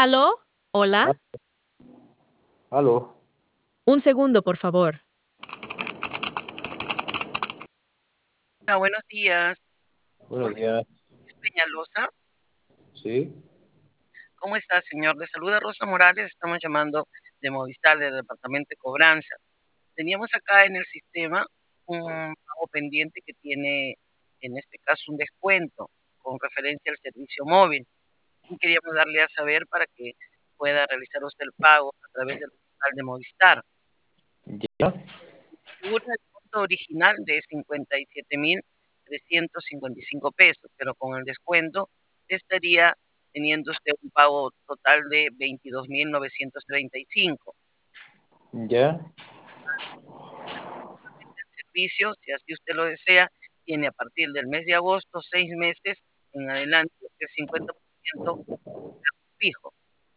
¿Aló? Ah, Hola. aló, Un segundo, por favor. Buenos días. buenos días. Es Peñalosa. Sí, ¿Cómo está, señor? Le saluda Rosa Morales. Estamos llamando de Movistar, del departamento de cobranza. Teníamos acá en el sistema un pago pendiente que tiene, en este caso, un descuento con referencia al servicio móvil. Y queríamos darle a saber para que pueda realizar usted el pago a través del portal de Movistar. ya, Figura el monto original de 57.355 pesos, pero con el descuento estaría teniendo usted un pago total de 22.935. ya, El servicio, si así usted lo desea, tiene a partir del mes de agosto 6 meses en adelante el 50% fijo.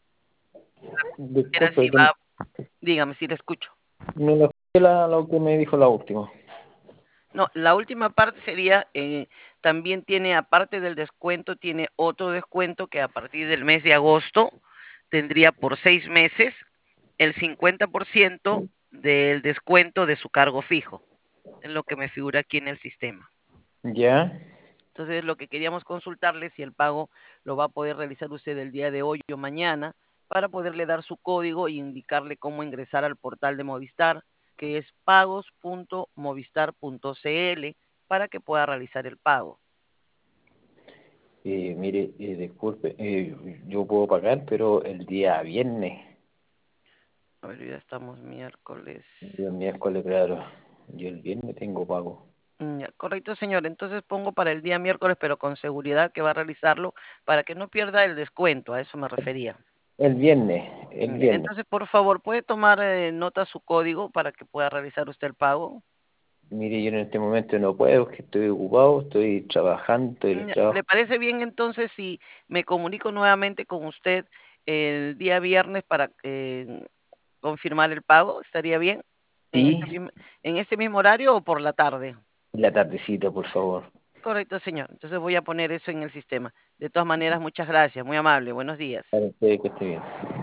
Era disculpe, si va, dígame si le escucho. me lo lo que me dijo la última. No, la última parte sería, también tiene, aparte del descuento, tiene otro descuento que a partir del mes de agosto tendría por 6 meses el 50% del descuento de su cargo fijo. Es lo que me figura aquí en el sistema. Ya, Entonces, lo que queríamos consultarle si el pago lo va a poder realizar usted el día de hoy o mañana para poderle dar su código e indicarle cómo ingresar al portal de Movistar, que es pagos.movistar.cl, para que pueda realizar el pago. mire, disculpe, yo puedo pagar, pero el día viernes, A ver, ya estamos miércoles. el miércoles, claro, yo el viernes tengo pago. Ya, correcto, señor. Entonces pongo para el día miércoles, pero con seguridad que va a realizarlo para que no pierda el descuento. A eso me refería. El viernes, el Ya, viernes. entonces, por favor, ¿puede tomar nota su código para que pueda realizar usted el pago? Mire, yo en este momento no puedo, es que estoy ocupado, estoy trabajando, estoy en el Ya, trabajo. ¿le parece bien entonces si me comunico nuevamente con usted el día viernes para confirmar el pago? ¿Estaría bien? Sí, En este mismo horario o por la tarde? la tardecita, por favor. Correcto, señor. Entonces voy a poner eso en el sistema. De todas maneras, muchas gracias. Muy amable. Buenos días. Para usted que esté bien.